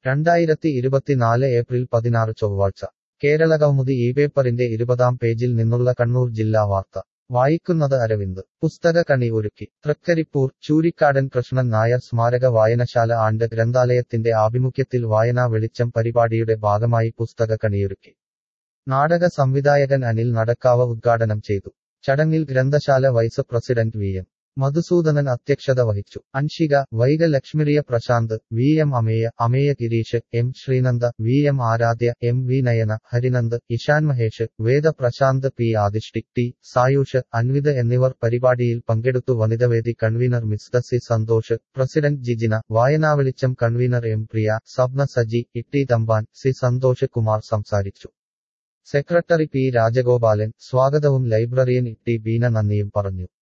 2024 April 16 ചൊവ്വാഴ്ച കേരളകൗമുദി ഈ പേപ്പറിന്റെ 20-ാം പേജിൽ നിന്നുള്ള കണ്ണൂർ ജില്ലാ വാർത്ത വായിക്കുന്നത് അരവിന്ദ് പുസ്തക കണി ഒരുക്കി തൃക്കരിപ്പൂർ ചൂരിക്കാടൻ കൃഷ്ണൻ നായർ സ്മാരക വായനശാല ആൻഡ് ഗ്രന്ഥാലയത്തിന്റെ ആഭിമുഖ്യത്തിൽ വായനാ വെളിച്ചം പരിപാടിയുടെ ഭാഗമായി പുസ്തക കണിയൊരുക്കി നാടക സംവിധായകൻ അനിൽ നടക്കാവ് ഉദ്ഘാടനം ചെയ്തു ചടങ്ങിൽ ഗ്രന്ഥശാല വൈസ് പ്രസിഡന്റ് വി.എം. മധുസൂദനൻ അധ്യക്ഷത വഹിച്ചു Anshika Vaiga Lakshmiriya Prashanth V M. Ameya Gireesh M. Sreenanda V M. Aradhya M. V. Nayana Harinand Ishan Mahesh Veda Prashanth P. Adishti T. Sayush Anvith എന്നിവർ പരിപാടിയിൽ പങ്കെടുത്തു വനിതവേദി convener Misda C Santhosh president Jijina വായനാവെളിച്ചം convener M. Priya Sabna Saji Itty Thampan C Santhosh Kumar സംസാരിച്ചു സെക്രട്ടറി പി. രാജഗോപാലൻ സ്വാഗതവും ലൈബ്രറിയൻ ഇട്ടി ബീന നന്ദിയും പറഞ്ഞു